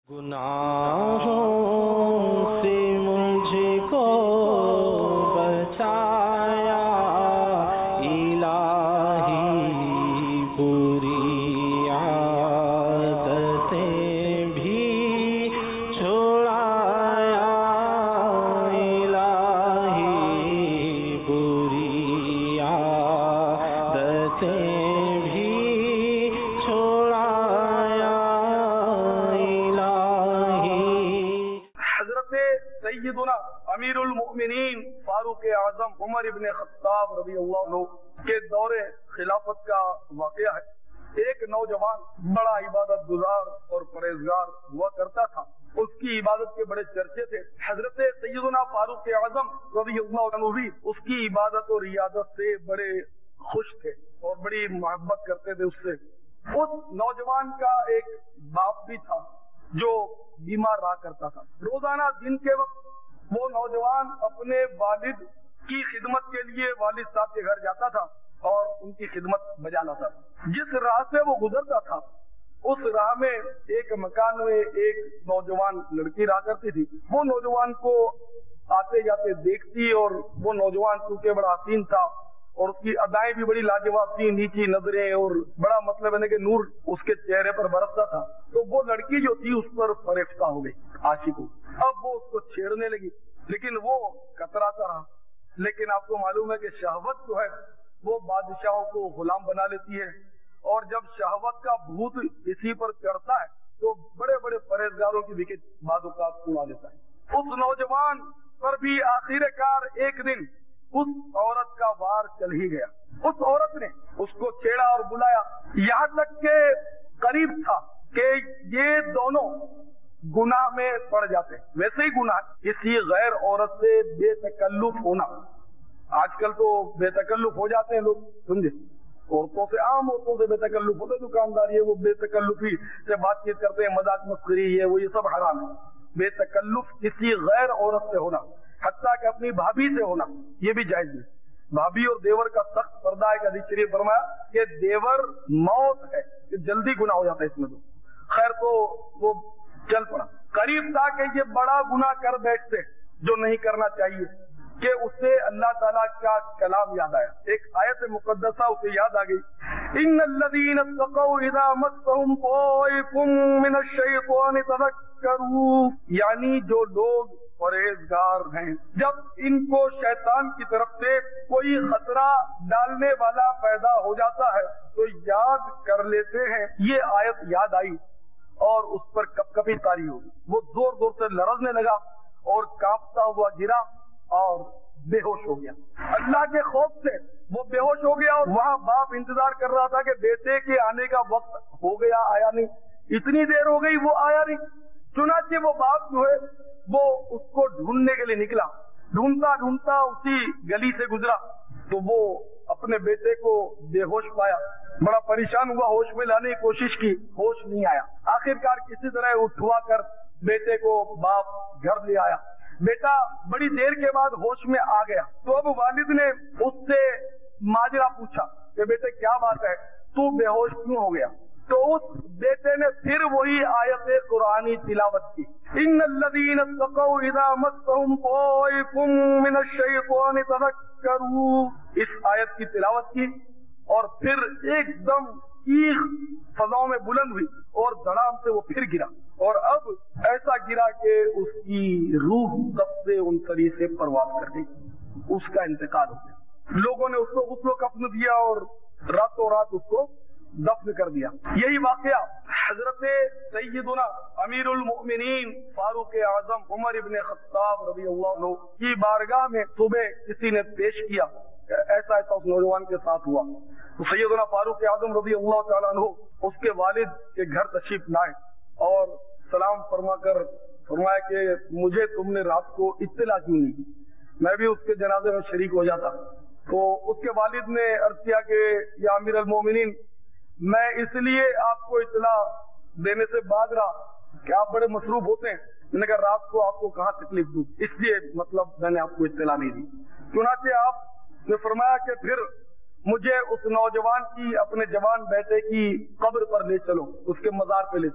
गुनाहों से मुझको बचाया इलाही, बुरी आदतें भी छुड़ाया इलाही, बुरी आदतें भी छुड़ाया सैयदुना अमीरुल मोमिनीन फारूक आजम उमर इब्न खत्ताब रज़ी अल्लाह अन्हु के दौरे खिलाफत का वाक़या है। एक नौजवान बड़ा इबादत गुजार और परहेजगार हुआ करता था। उसकी इबादत के बड़े चर्चे थे। हजरत सैयदुना फारूक आजम रज़ी अल्लाह अन्हु भी उसकी इबादत और रियादत से बड़े खुश थे और बड़ी मोहब्बत करते थे उससे। उस नौजवान का एक बाप भी था जो बीमार रहा करता था। रोजाना दिन के वक्त वो नौजवान अपने वालिद की खिदमत के लिए वालिद साहब के घर जाता था और उनकी खिदमत बजा लाता था। जिस राह से वो गुजरता था उस राह में एक मकान में एक नौजवान लड़की रहा करती थी। वो नौजवान को आते जाते देखती और वो नौजवान चूंकि बड़ा हसीन था और उसकी अदाएं भी बड़ी लाजवाब थी, नीची नजरें और बड़ा मतलब है कि नूर उसके चेहरे पर बरसता था। तो वो लड़की जो थी उस पर फरेफ्ता हो गई, आशिक हो। अब वो उसको छेड़ने लगी लेकिन वो कतराता रहा। लेकिन आपको मालूम है कि शहवत जो है वो बादशाहों को गुलाम बना लेती है और जब शहवत का भूत इसी पर चढ़ता है तो बड़े बड़े परहेजगारों की विकेट बादुकात उड़ा देता है। उस नौजवान पर भी आखिरकार एक दिन उस औरत का वार चल ही गया। उस औरत ने उसको छेड़ा और बुलाया, यहाँ तक के करीब था कि ये दोनों गुनाह में पड़ जाते। वैसे ही गुनाह किसी गैर औरत से बेतकल्लुफ होना। आजकल तो बेतकल्लुफ हो जाते हैं लोग, समझे। औरतों से, आम औरतों से बेतकल्लुफ होते, दुकानदार ये वो बेतकल्लुफी से बातचीत करते हैं, मजाक मस्करी ये वो, ये सब हराम है। बेतकल्लुफ किसी गैर औरत से होना, हत्ता कि अपनी भाभी से होना, ये भी जायज नहीं। भाभी और देवर का सख्त पर्दा है। हदीस शरीफ फरमाया कि देवर मौत है, कि जल्दी गुनाह हो जाता है इसमें। तो खैर तो वो चल पड़ा। करीब था कि ये बड़ा गुनाह कर बैठते जो नहीं करना चाहिए कि उसे अल्लाह ताला का कलाम याद आया। एक आयत मुकद्दसा उसे याद आ गई, इन्नल्लज़ीना तक़ौ इज़ा मस्सहुम ताइफुम मिनश्शैतानि तज़क्करू, यानी जो लोग परहेजगार हैं जब इनको शैतान की तरफ से कोई खतरा डालने वाला पैदा हो जाता है तो याद कर लेते हैं। ये आयत याद आई और उस पर कपकपी तारी होगी। वो जोर जोर से लरजने लगा और कांपता हुआ गिरा और बेहोश हो गया। अल्लाह के खौफ से वो बेहोश हो गया और वहाँ बाप इंतजार कर रहा था कि बेटे के आने का वक्त हो गया, आया नहीं। इतनी देर हो गई वो आया नहीं। चुनाचे वो बाप जो है वो उसको ढूंढने के लिए निकला। ढूंढता ढूंढता उसी गली से गुजरा तो वो अपने बेटे को बेहोश पाया। बड़ा परेशान हुआ, होश में लाने की कोशिश की, होश नहीं आया। आखिरकार किसी तरह उठवा कर बेटे को बाप घर ले आया। बेटा बड़ी देर के बाद होश में आ गया। तो अब वालिद ने उससे माजरा पूछा कि बेटे क्या बात है, तू बेहोश क्यों हो गया। तो उस बेटे ने फिर वही आयत कुरानी तिलावत की, इन्नल्लज़ीना तक़ौ इज़ा मस्सहुम ताइफुम मिनश्शैतानि तज़क्करू। इस आयत की तिलावत की और फिर एकदम चीख फज़ाओं में बुलंद हुई और धड़ाम से वो फिर गिरा। और अब ऐसा गिरा कि उसकी रूह सबसे उनसरी से परवाज़ कर गई, उसका इंतकाल हो गया। लोगों ने उसको गुस्ल कफ़न दिया और रातों रात उसको दफन कर दिया। यही वाकया हजरत सैयदुना अमीरुल मोमिनीन फारूक आजम उमर इब्न खत्ताब रज़ी अल्लाह अन्हु की बारगाह में सुबह किसी ने पेश किया। ऐसा ऐसा उस नौजवान के साथ हुआ। तो सैयदुना फारूक आजम रज़ी अल्लाह तआला अन्हु उसके वालिद के घर तशरीफ लाए और सलाम फरमा कर फरमाया कि मुझे तुमने रात को इत्तला क्यों नहीं की, मैं भी उसके जनाजे में शरीक हो जाता। तो उसके वालिद ने अर्ज किया कि या अमीरुल मोमिनीन, मैं इसलिए आपको इत्तला देने से भाग रहा कि आप बड़े मसरूफ होते हैं। मैंने कहा रात को आपको कहाँ तकलीफ दूं, इसलिए मतलब मैंने आपको इत्तला नहीं दी। चुनाचे आपने फरमाया कि फिर मुझे उस नौजवान की अपने जवान बेटे की कब्र पर ले चलो, उसके मजार पे ले चलो।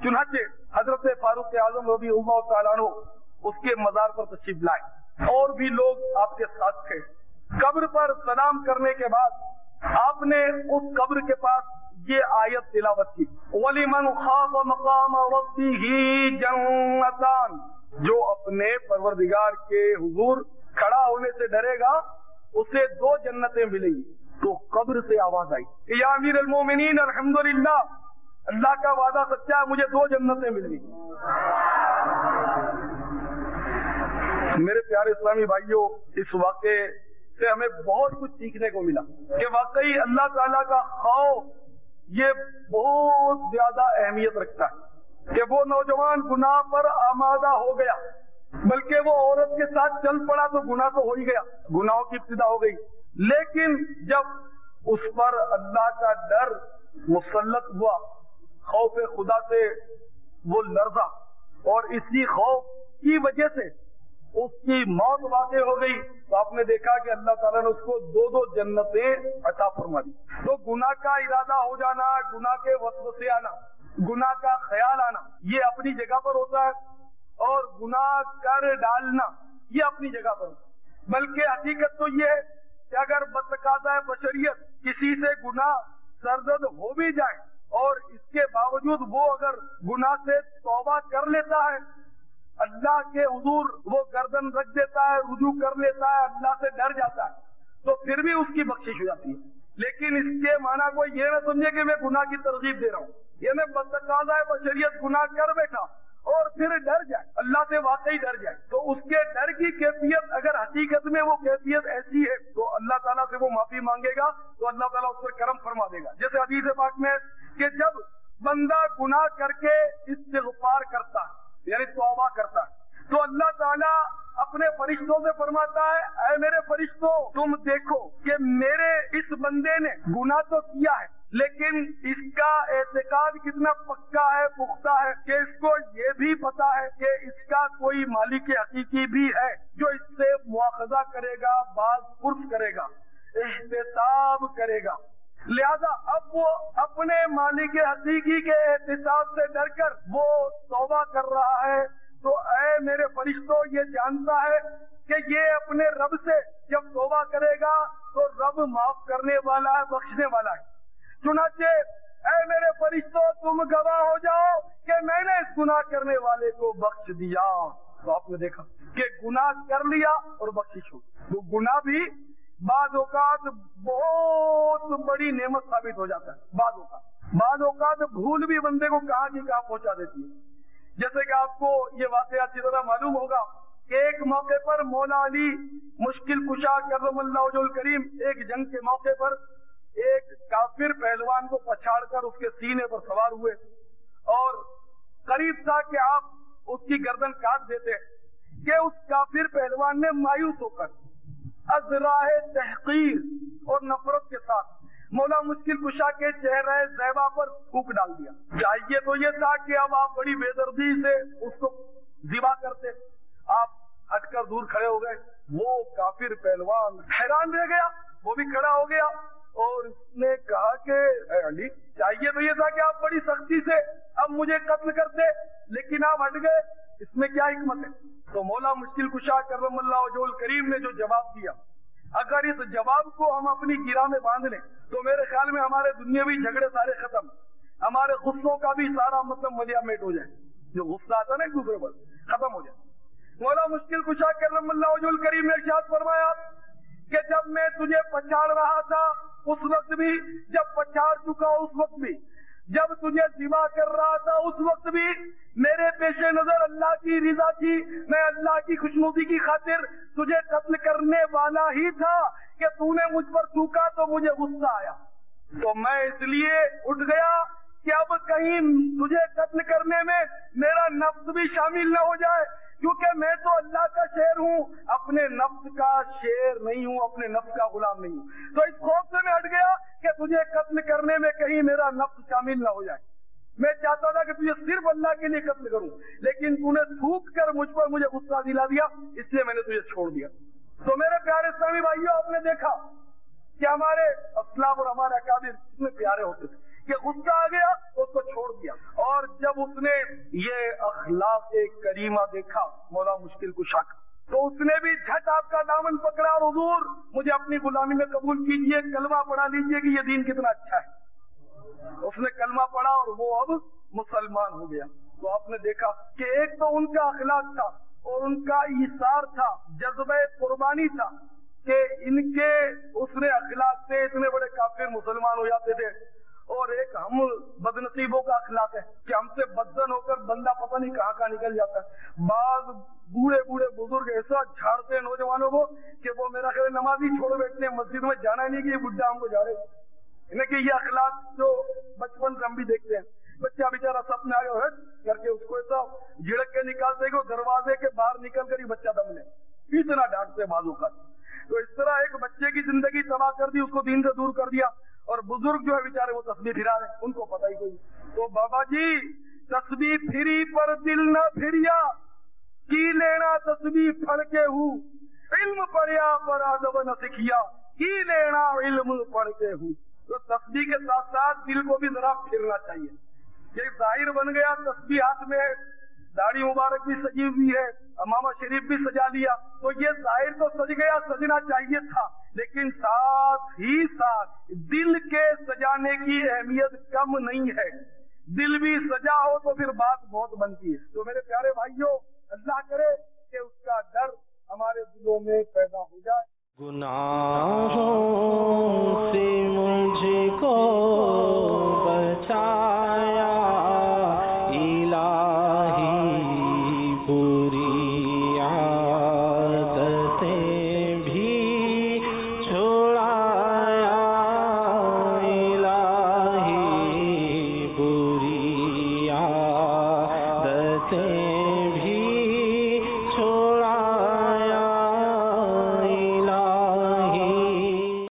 चुनाचे हजरत फारूक आजम रज़ी अल्लाह तआला अन्हु उसके मजार पर तशरीफ लाए और भी लोग आपके साथ थे। कब्र पर सलाम करने के बाद आपने उस कब्र के पास ये आयत तिलावत की, वलिमन खाफ मकाम रब्बिही जन्नतान, जो अपने परवरदिगार के हुजूर खड़ा होने से डरेगा उसे 2 जन्नतें मिलेंगी। तो कब्र से आवाज आई कि या अमीर अल मोमिनीन अल्हम्दुलिल्लाह, अल्लाह का वादा सच्चा है, मुझे 2 जन्नतें मिल गई। मेरे प्यारे इस्लामी भाइयों, इस वाक़े से हमें बहुत कुछ सीखने को मिला कि वाकई अल्लाह ताला का खौफ ये बहुत ज्यादा अहमियत रखता है। कि वो नौजवान गुनाह पर आमादा हो गया, बल्कि वो औरत के साथ चल पड़ा तो गुनाह तो हो ही गया, गुनाहों की इब्तिदा हो गई, लेकिन जब उस पर अल्लाह का डर मुसल्लत हुआ, खौफ खुदा से वो लर्जा और इसी खौफ की वजह से उसकी मौत वाक़ई हो गई, तो आपने देखा कि अल्लाह ताला ने उसको 2 जन्नतें अता फरमा दी। तो गुनाह का इरादा हो जाना, गुनाह के वसवसे आना, गुनाह का ख्याल आना, ये अपनी जगह पर होता है, और गुनाह कर डालना ये अपनी जगह पर होता है। बल्कि हकीकत तो ये है कि अगर बतकाज़ा बशरियत किसी से गुनाह सरजद हो भी जाए और इसके बावजूद वो अगर गुनाह से तौबा कर लेता है, अल्लाह के हुजूर वो गर्दन रख देता है, रुजू कर लेता है, अल्लाह से डर जाता है, तो फिर भी उसकी बख्शिश हो जाती है। लेकिन इसके माना कोई ये न समझे कि मैं गुनाह की तरगीब दे रहा हूँ, ये मैं बतकाज़ा बशरियत गुनाह कर बैठा और फिर डर जाए, अल्लाह से वाकई डर जाए, तो उसके डर की कैफियत अगर हकीकत में वो कैफियत ऐसी है तो अल्लाह ताला से वो माफी मांगेगा तो अल्लाह ताला उस पर करम फरमा देगा। जैसे हदीस पाक में कि जब बंदा गुनाह करके इस्तिग़फ़ार करता है, यानी तौबा करता है, तो अल्लाह ताला अपने फरिश्तों से फरमाता है, ऐ मेरे फरिश्तों, तुम देखो कि मेरे इस बंदे ने गुनाह तो किया है, लेकिन इसका एतकाद कितना पक्का है, पुख्ता है, कि इसको ये भी पता है कि इसका कोई मालिक हकीकी भी है जो इससे मुआखजा करेगा, बाज पुर्स करेगा, एहतिसाब करेगा। लिहाजा अब वो अपने मालिक हकीकी के एहतिसाब से डरकर वो तौबा कर रहा है, तो ऐ मेरे फरिश्तों, ये जानता है कि ये अपने रब से जब तौबा करेगा तो रब माफ करने वाला है, बख्शने वाला है। चुनाचे ऐ मेरे फरिश्तों, तुम गवाह हो जाओ कि मैंने इस गुनाह करने वाले को बख्श दिया। तो आपने देखा कि गुनाह कर लिया और बख्शिश हो, तो गुनाह भी बाद औकात बहुत बड़ी नेमत साबित हो जाता है। बाद औकात भूल भी बंदे को कहाँ की कहाँ पहुंचा देती है। जैसे कि आपको ये वाक़या अच्छी तरह मालूम होगा कि एक मौके पर मौला अली मुश्किल कुशा करमल्लाहु वजहुल करीम एक जंग के मौके पर एक काफिर पहलवान को पछाड़कर उसके सीने पर सवार हुए और करीब था कि आप उसकी गर्दन काट देते कि उस काफिर पहलवान ने मायूस होकर अज़राए तहकीर और नफरत के साथ मौला मुश्किल कुशा के चेहरे ज़ैबा पर थूक डाल दिया। चाहिए तो ये था कि अब आप बड़ी बेदर्दी से उसको ज़िबा करते, आप हटकर दूर खड़े हो गए। वो काफिर पहलवान हैरान रह गया, वो भी खड़ा हो गया और उसने कहा कि अली, चाहिए तो ये था कि आप बड़ी सख्ती से अब मुझे कत्ल करते, लेकिन आप हट गए, इसमें क्या हिकमत है? तो मौला मुश्किल कुशा करमल्लाहु वजहुल करीम ने जो जवाब दिया, अगर इस जवाब को हम अपनी गिरा में बांध लें तो मेरे ख्याल में हमारे दुनियावी झगड़े सारे खत्म, हमारे गुस्सों का भी सारा मतलब मलिया मेट हो जाए, जो गुस्सा आता ना एक दूसरे पर खत्म हो जाए। मौला मुश्किल कुशा करमल्लाहु वजहुल करीम ने इरशाद फरमाया कि जब मैं तुझे पछाड़ रहा था उस वक्त भी, जब पछाड़ चुका उस वक्त भी, जब तुझे ज़िबा कर रहा था उस वक्त भी मेरे पेशे नजर अल्लाह की रिजा थी, मैं अल्लाह की खुशनुदी की खातिर तुझे कत्ल करने वाला ही था कि तूने मुझ पर थूका तो मुझे गुस्सा आया, तो मैं इसलिए उठ गया कि अब कहीं तुझे कत्ल करने में मेरा नफ्स भी शामिल न हो जाए, क्योंकि मैं तो अल्लाह का शेर हूँ, अपने नफ्स का शेर नहीं हूँ, अपने नफ्स का गुलाम नहीं हूँ। तो इस खौफ से मैं हट गया कि तुझे कत्ल करने में कहीं मेरा नफ्स शामिल न हो जाए। मैं चाहता था कि तुझे सिर्फ अल्लाह के लिए कत्ल करूं, लेकिन तूने थूक कर मुझ पर मुझे गुस्सा दिला दिया, इसलिए मैंने तुझे छोड़ दिया। तो मेरे प्यारे इस्लामी भाइयों, आपने देखा कि हमारे असलाफ और हमारे अकाबिर कितने प्यारे होते थे, کہ غصہ آ گیا اس کو چھوڑ دیا. اور جب اس نے یہ اخلاق کریمہ دیکھا مولا مشکل کشا کا تو اس نے بھی جھٹ آپ کا دامن پکڑا اور حضور مجھے اپنی غلامی میں قبول کیجئے, کلمہ پڑھا لیجئے کہ یہ دین کتنا اچھا ہے. اس نے کلمہ پڑھا اور وہ اب مسلمان ہو گیا. تو آپ نے دیکھا کہ ایک تو ان کا اخلاق تھا اور ان کا ایثار تھا, جذبہ قربانی تھا کہ ان کے اس نے اخلاق سے اتنے بڑے کافر مسلمان ہو جاتے تھے. اور ایک ہم بدنصیبوں کا اخلاق ہے کہ ہم سے بدزن ہو کر بندہ پتہ نہیں کہاں کہاں نکل جاتا ہے. بعض بوڑھے بوڑھے بزرگ ایسا جھاڑتے ہیں نوجوانوں کو کہ وہ میرا خیال نمازی چھوڑ بیٹھتے ہیں, مسجد میں جانا ہی نہیں کہ یہ بڈھا ہم کو جا رہے ہیں. کہ یہ اخلاق جو بچپن سے ہم بھی دیکھتے ہیں, بچہ بیچارہ سب میں آگے ہٹ کر کے اس کو ایسا جھڑک کے نکالتے کہ وہ دروازے کے باہر نکل کر ہی بچہ دم لے, اتنا ڈانٹتے بازو کا. تو اس طرح ایک بچے کی زندگی تباہ کر دی, اس کو دین سے دور کر دیا. اور بزرگ جو ہے بیچارے وہ تسبیح پھرا رہے, ان کو پتہ ہی کوئی. تو بابا جی تسبیح پھری پر دل نہ پھریا, کی لینا تسبیح پڑھ کے ہوں, علم پڑھیا پر ادب نہ سکھیا, کی لینا علم پڑھ کے ہوں. تو تسبیح کے ساتھ ساتھ دل کو بھی ذرا پھرنا چاہیے. یہ ظاہر بن گیا تسبیح ہاتھ میں, داڑھی مبارک بھی سجی ہوئی ہے, امامہ شریف بھی سجا لیا, تو یہ ظاہر تو سج گیا, سجنا چاہیے تھا, لیکن ساتھ ہی ساتھ دل کے سجانے کی اہمیت کم نہیں ہے. دل بھی سجا ہو تو پھر بات بہت بنتی ہے. تو میرے پیارے بھائیوں, اللہ کرے کہ اس کا ڈر ہمارے دلوں میں پیدا ہو جائے. گناہوں سے مجھ کو